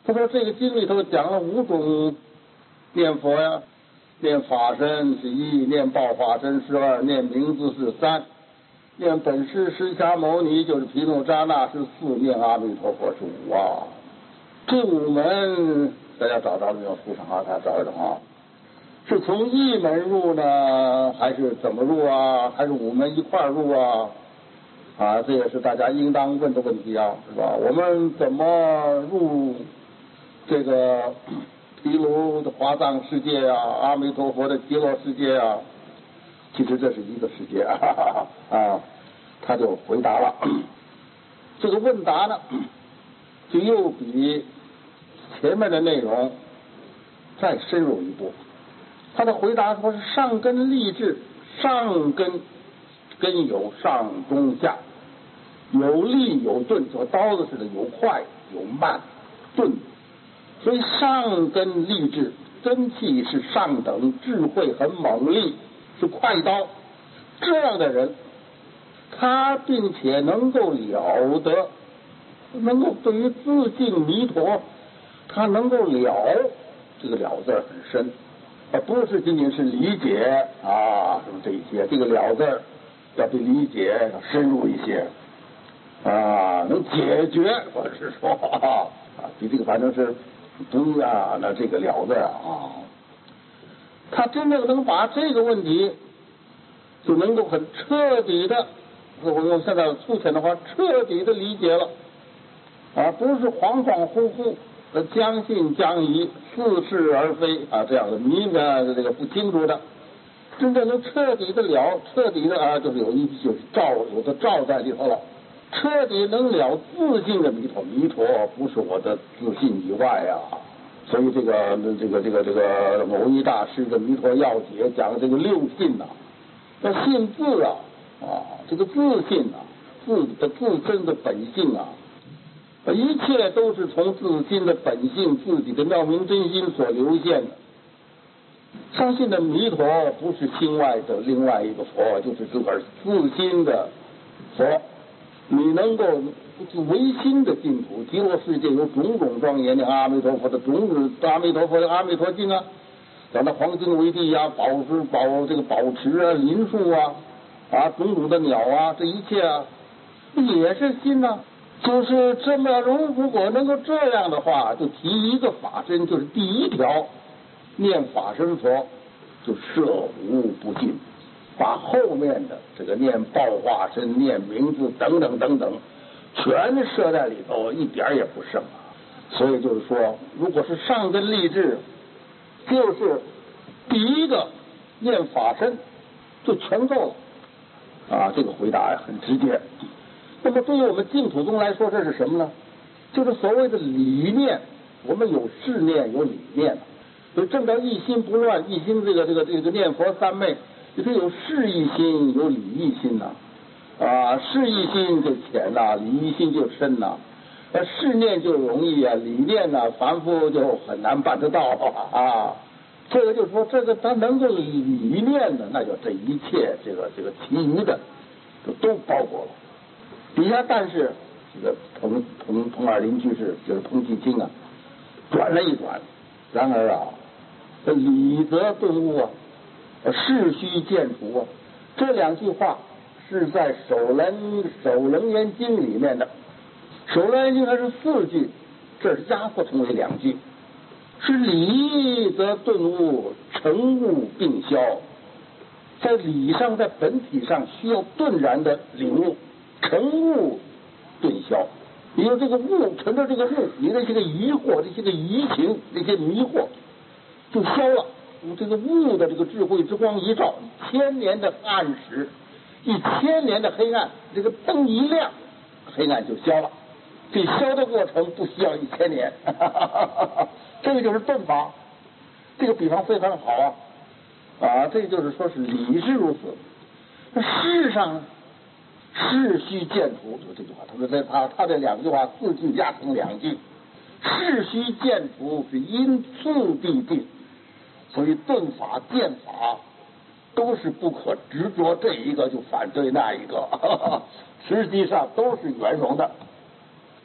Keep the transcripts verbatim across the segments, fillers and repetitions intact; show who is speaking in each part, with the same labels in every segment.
Speaker 1: 他说这个经里头讲了五种念佛呀，念法身是一，念报法身是二，念名字是三，念本师释迦牟尼就是毗卢遮那是四，念阿弥陀佛是五啊。这五门大家找着没有？书上啊，大家找着啊。是从一门入呢，还是怎么入啊？还是五门一块入啊？啊，这也是大家应当问的问题啊，是吧？我们怎么入这个毗卢的华藏世界啊，阿弥陀佛的极乐世界啊？其实这是一个世界啊，哈哈啊，他就回答了。这个问答呢，就又比前面的内容再深入一步。他的回答说是上根立志，上根根有上中下，有力有钝，和刀子似的，有快有慢钝，所以上根立志，根气是上等，智慧很猛力，是快刀。这样的人，他并且能够了得，能够对于自性弥陀，他能够了，这个了字很深。而不是仅仅是理解啊，什么这一些，这个了字要比理解要深入一些啊，能解决，或者是说啊，比这个反正是不啊，那这个了字啊，他真正能把这个问题就能够很彻底的，我用现在粗浅的话，彻底的理解了啊，不是恍恍惚惚。将信将疑，似是而非啊，这样的迷的这个不清楚的，真正能彻底的了，彻底的啊，就是有一就是照有的照在里头了，彻底能了自性的弥陀，弥陀不是我的自信以外啊。所以这个这个这个这个某一大师的弥陀要解讲这个六信呐、啊，那信自啊啊，这个自信啊，自的自身的本性啊。一切都是从自心的本性、自己的妙明真心所流现的。相信的弥陀不是心外的另外一个佛，就是自个儿自心的佛。你能够唯心的净土，极乐世界有种种庄严的阿弥陀佛的种种阿弥陀佛的阿弥陀经啊，讲的黄金为地啊，宝石宝这个宝池啊，林树啊，啊种种的鸟啊，这一切啊，也是心呐、啊。就是这么，如果能够这样的话，就提一个法身，就是第一条，念法身佛，就摄无不尽，把后面的这个念报化身、念名字等等等等，全摄在里头，一点也不剩啊。所以就是说，如果是上根立志，就是第一个念法身，就全够了啊。这个回答呀，很直接。那么对于我们净土宗来说，这是什么呢？就是所谓的理念。我们有事念，有理念，所以正到一心不乱，一心这个这个这个念佛三昧，就是有事一心，有理一心呐、啊。啊，事一心就浅呐、啊，理一心就深呐、啊。那事念就容易啊，理念呢、啊，凡夫就很难办得到啊。这个就是说，这个他能够理念的，那就这一切这个这个其余的，就都包括了。底下但是这个彭彭彭二林居士就是彭继清啊，转了一转，然而啊，这理则顿悟啊，事须见除啊，这两句话是在《首楞首楞严经》里面的，《首楞严经》它是四句，这是压缩成为两句，是理则顿悟，成悟并消，在理上，在本体上需要顿然的领悟。成悟顿消，你有这个悟，乘着这个悟，你的这个疑惑，这些个疑情，这些迷惑就消了。这个悟的这个智慧之光一照，千年的暗时，一千年的黑暗，这个灯一亮，黑暗就消了。这消的过程不需要一千年，这个就是顿法。这个比方非常好啊，啊，这就是说是理是如此。那事实上呢？事须见除，就这句话，他说这他他这两句话四句加成两句，事须见除是因次必定，所以顿法见法都是不可执着这一个就反对那一个，呵呵，实际上都是圆融的。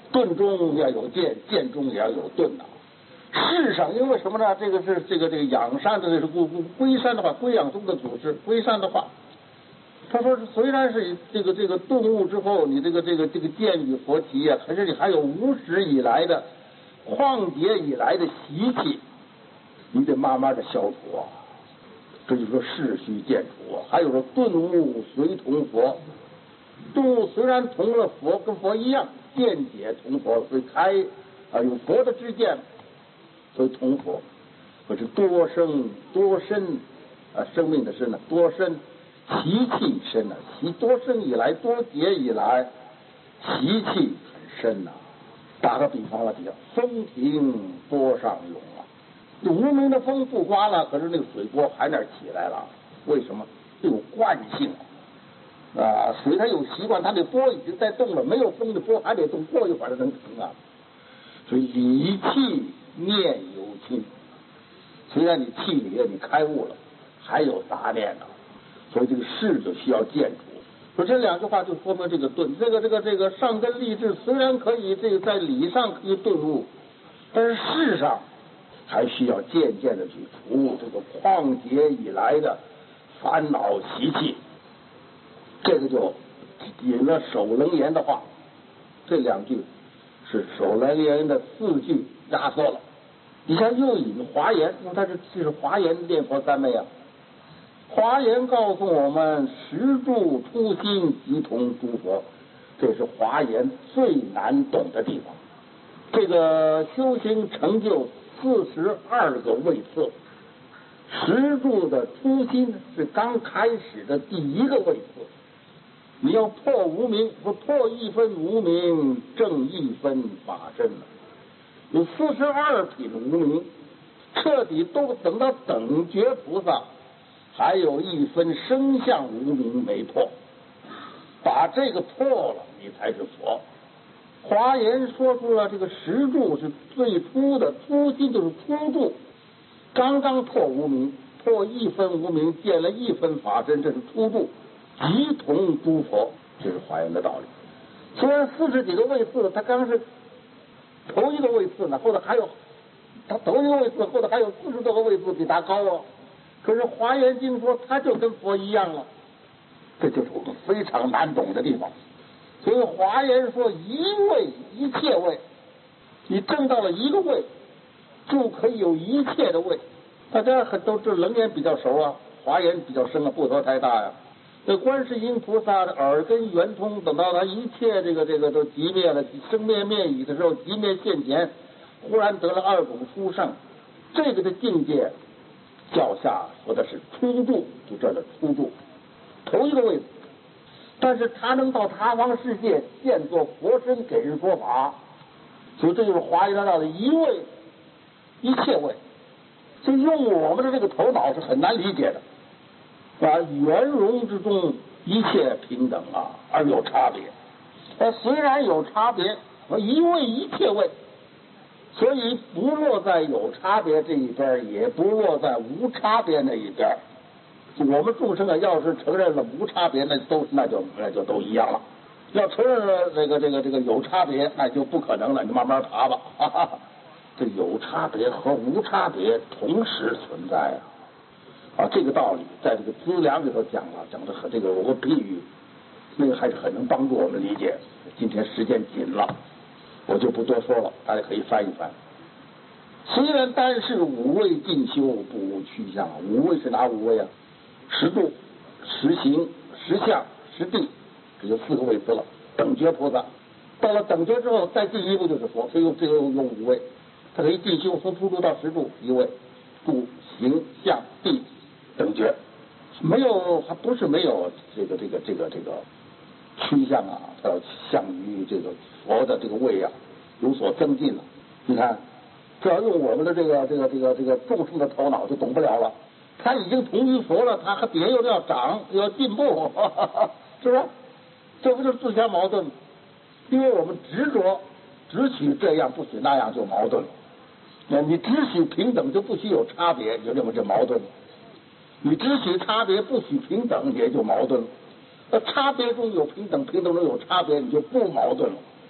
Speaker 1: 顿中要有剑，剑中也要有顿呐、啊。世上因为什么呢？这个是这个这个养山的，这是龟龟山的话，龟养宗的祖师龟山的话，他说虽然是这个这个顿悟之后，你这个这个这个剑与佛体啊，可是你还有无始以来的旷劫以来的习气，你得慢慢的消除啊。这就是说世须见除啊。还有说顿悟随同佛，顿悟虽然同了佛，跟佛一样，见解同佛，所以开啊有佛的知见，所以同佛。可是多生多身啊，生命的身呢，多身习气深呢、啊，习多生以来多劫以来习气很深呐、啊。打个比方了，比较风停波上涌啊。无名的风不刮了，可是那个水波还那起来了，为什么？这有惯性啊！水它有习惯，它的波已经在动了，没有风的波还得动，过一会儿才能停啊。所以理气念有亲，虽然你气里你开悟了，还有杂念呢、啊，所以这个事就需要见除。说这两句话就说明这个顿，这个这个这个上根立志虽然可以这个在理上可以顿悟，但是事上还需要渐渐的去除这个旷劫以来的烦恼习气。这个就引了首楞严的话，这两句是首楞严的四句压缩了。底下又引华严，因为它是这是华严念佛三昧啊。华严告诉我们，实住初心即同诸佛，这是华严最难懂的地方。这个修行成就四十二个位次，实住的初心是刚开始的第一个位次。你要破无明，不破一分无明，正一分法身了。有四十二品无明，彻底都等到等觉菩萨，还有一分生相无明没破，把这个破了，你才是佛。华严说出了这个实住是最初的初心，就是初住，刚刚破无明，破一分无明，见了一分法身，这是初住，即同诸佛，这是华严的道理。虽然四十几个位次，他刚是头一个位次呢，或者还有他头一个位次，或者还有四十多个位次比他高啊。可是华严经说，他就跟佛一样了，这就是我们非常难懂的地方。所以华严说一位一切位，你证到了一个位，就可以有一切的位。大家很都这楞严比较熟啊，华严比较深啊，不说太大呀、啊。这观世音菩萨的耳根圆通，等到他一切这个这个都寂灭了，生灭灭已的时候，寂灭现前，忽然得了二种殊胜，这个的境界，教下说的是初住，就这的初住，头一个位置。但是他能到他方世界现作佛身给人说法，所以这就是华严大道的一位一切位。所以用我们的这个头脑是很难理解的。啊，圆融之中一切平等啊，而有差别。呃，虽然有差别，一位一切位，所以不落在有差别这一边，也不落在无差别那一边。我们众生啊，要是承认了无差别，那都那就那就都一样了；要承认了这个这个这个有差别，那就不可能了。你慢慢爬吧，哈哈。这有差别和无差别同时存在啊。啊，这个道理在这个资粮里头讲了，讲的和这个有个譬喻，那个还是很能帮助我们理解。今天时间紧了，我就不多说了，大家可以翻一翻。虽然单是五位进修，不无趋向。五位是哪五位啊？实度、实行、实相、实地，这就四个位次了。等觉菩萨到了等觉之后，再进一步就是佛，所以这个用五位，它可以进修，从初度到实度一位，度、行、相、地。等觉没有，还不是没有这个这个这个这个趋向啊，它要向于这个佛的这个位啊有所增进了。你看，这要用我们的这个这个这个这个众生的头脑就懂不了了。他已经同于佛了，他和别又要长又要进步，哈哈哈，是不是？这不就是自相矛盾吗？因为我们执着只许这样不许那样，就矛盾了。那你只许平等就不许有差别，你就认为这矛盾了。你只许差别不许平等，也就矛盾了。那差别中有平等，平等中有差别，你就不矛盾了。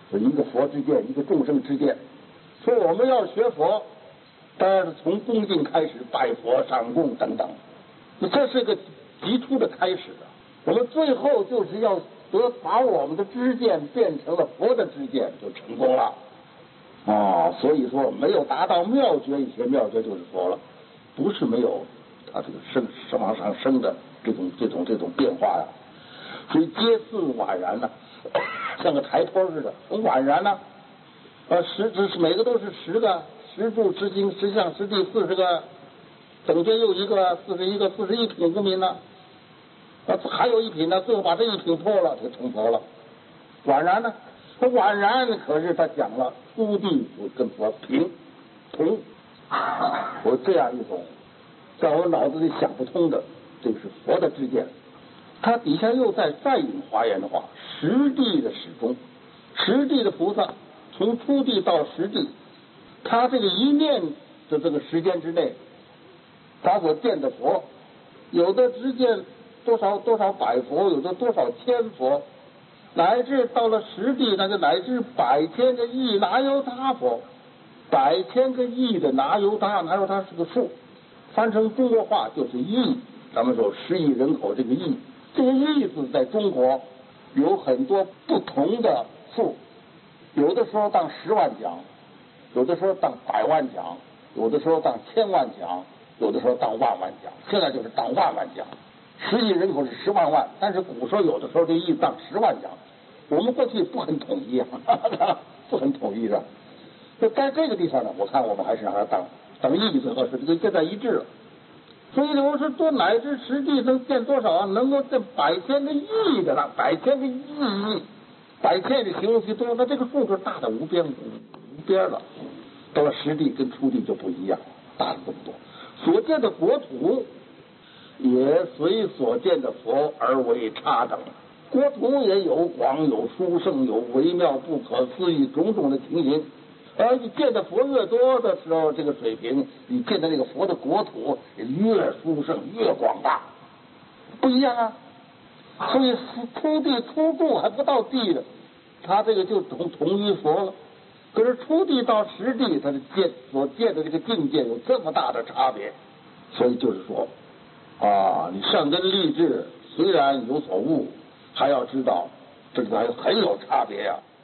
Speaker 1: 是一个佛之见，一个众生之见。说我们要学佛，当然是从恭敬开始，拜佛、上供等等，这是个极初的开始的。我们最后就是要得把我们的知见变成了佛的知见，就成功了啊！所以说，没有达到妙觉以前，妙觉就是佛了，不是没有它这个升升往上升的这种这种这种变化呀、啊。所以皆似宛然呢、啊，像个台坡似的，很宛然呢、啊。呃，十只是每个都是十个，十住、十经、十相、十地，四十个，等觉又一个，四十一个，四十一品无名呢。啊，还有一品呢，最后把这一品破了，就成佛了。宛然呢，他宛然可是他讲了初地跟佛平同，我这样一种在我脑子里想不通的，这个是佛的知见。他底下又再再引华严的话，实地的始终，实地的菩萨。从初地到实地，他这个一念的这个时间之内，他所见的佛，有的只见多少多少百佛，有的多少千佛，乃至到了实地，那就乃至百千个亿，哪有他佛？百千个亿的哪有他？哪有他是个数？翻成中国话就是亿。咱们说十亿人口这个亿，这个亿字在中国有很多不同的数。有的时候当十万讲，有的时候当百万讲，有的时候当千万讲，有的时候当万万讲。现在就是当万万讲，十亿人口是十万万，但是古时候有的时候这亿当十万讲。我们过去不很统一啊，不很统一的。就在这个地方呢，我看我们还是让它当当亿最合适，这个现在一致了。所以我说多乃至实际能见多少啊？能够见百千个亿的了，百千个亿亿。百千的形容词多，那这个数就大的无边无边了。到了实地跟初地就不一样，大了这么多。所见的国土也随所见的佛而为差等，国土也有广有殊胜，有微妙不可思议种种的情形。而你见的佛越多的时候，这个水平，你见的那个佛的国土越殊胜越广大，不一样啊。所以初地初住还不到地的，他这个就同同于佛了。可是初地到实地，他的见所见的这个境界有这么大的差别，所以就是说啊，你上根立志虽然有所悟，还要知道这个还很有差别呀、啊。